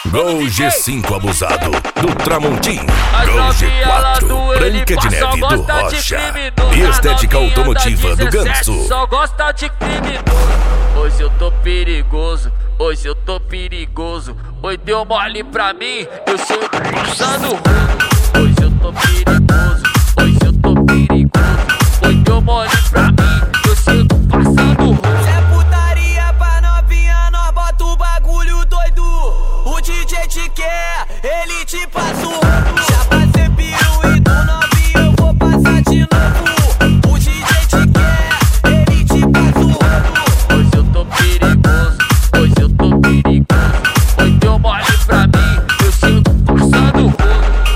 Gol G5 abusado do Tramontim. Gol G4 Branca de Neve do Rocha. E estética automotiva do Ganso. Só gosta de criminoso. Hoje eu tô perigoso, hoje eu tô perigoso. Oi, deu mole pra mim, eu chego passando ruim. Hoje eu tô perigoso, hoje eu tô perigoso. Oi, deu mole pra mim, eu chego passando ruim. Se é putaria pra novinha, nós bota o bagulho doido. O DJ te quer, ele te passa o rodo. Já passei piru e do novinho eu vou passar de novo. O DJ te quer, ele te passa o rodo. Hoje eu tô perigoso, hoje eu tô perigoso. Oi, deu mole pra mim, eu chego passando ruim.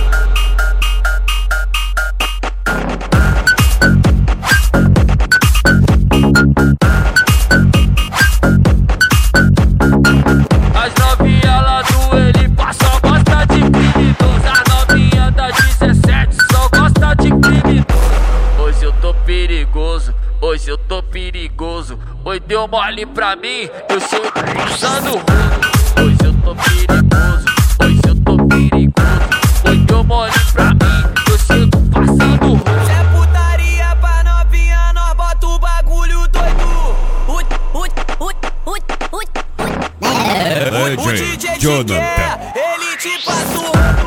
As novinhas lá do Elipa só gosta de criminoso. As novinhas da 17 só gosta de criminoso. Hoje eu tô perigoso, hoje eu tô perigoso. Oi, deu mole pra mim, eu chego passando ruim. Hoje eu tô perigoso, hoje eu tô perigoso. Oi, deu mole pra mim, eu chego passando ruim. Se é putaria pra novinha, nós bota o bagulho doido. O DJ te quer, ele te passa o rodo.